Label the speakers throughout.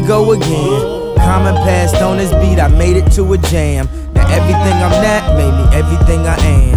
Speaker 1: go again. Common passed on this beat, I made it to a jam. Now everything I'm not made me everything I am.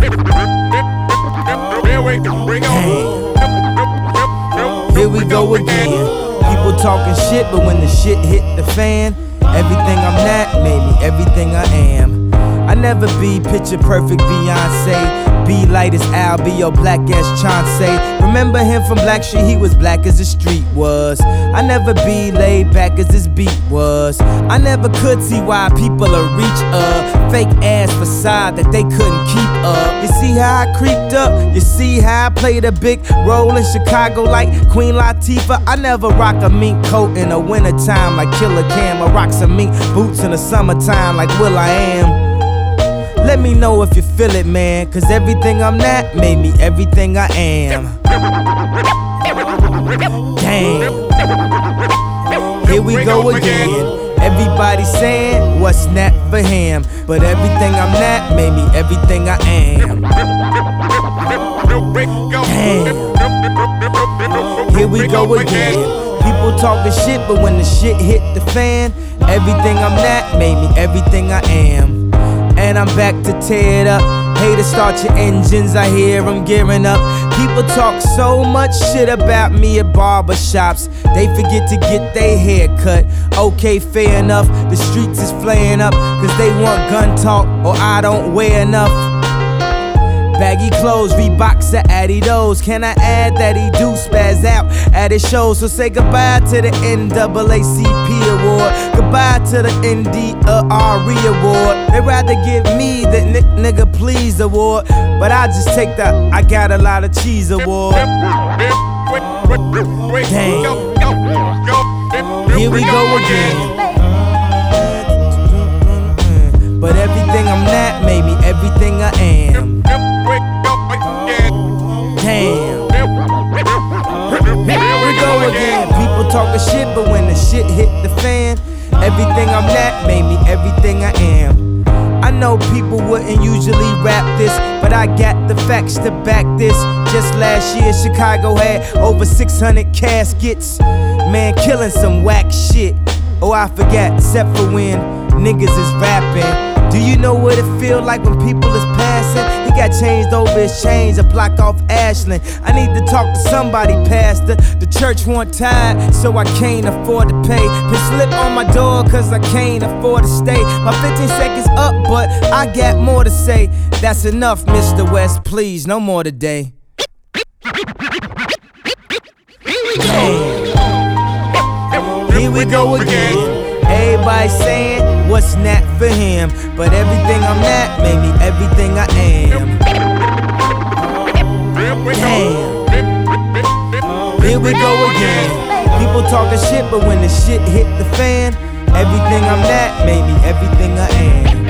Speaker 1: Here we go again. People talking shit, but when the shit hit the fan, everything I'm not made me everything I am. I never be picture perfect Beyonce. Be light as Al, be your black ass Chauncey. Remember him from Black Street, he was black as the street was. I never be laid back as this beat was. I never could see why people will reach a fake ass facade that they couldn't keep up. You see how I creeped up? You see how I played a big role in Chicago like Queen Latifah? I never rock a mink coat in the wintertime like Killer Cam. I rock some mink boots in the summertime like will.i.am. Let me know if you feel it, man, cause everything I'm not made me everything I am. Damn. Here we go again. Everybody saying what's not for him, but everything I'm not made me everything I am. Damn. Here we go again. People talking shit, but when the shit hit the fan, everything I'm not made me everything I am. And I'm back to tear it up. Hey, to start your engines, I hear them gearing up. People talk so much shit about me at barbershops. They forget to get their hair cut. Okay, fair enough, the streets is flaring up, cause they want gun talk, or I don't wear enough. Baggy clothes, Reeboks or Adidas. Can I add that he do spaz out at his shows? So say goodbye to the NAACP award, goodbye to the NDRE award. They'd rather give me the nigga please award, but I just take the I got a lot of cheese award. Damn. Here we go again. But everything I'm not made me everything I am. Damn. Here we go again. People talking shit, but when the shit hit the fan, everything I'm not made me everything I am. I know people wouldn't usually rap this, but I got the facts to back this. Just last year, Chicago had over 600 caskets. Man, killing some whack shit. Oh, I forgot, except for when niggas is rapping. Do you know what it feel like when people is passing? He got changed over his chains, a block off Ashland. I need to talk to somebody, pastor. The church want tired, so I can't afford to pay. Put slip on my door, cause I can't afford to stay. My 15 seconds up, but I got more to say. That's enough, Mr. West, please, no more today. Damn. Here we go again. Everybody saying what's not for him, but everything I'm not made me everything I am. Damn. Here we go again. People talking shit, but when the shit hit the fan, everything I'm not made me everything I am.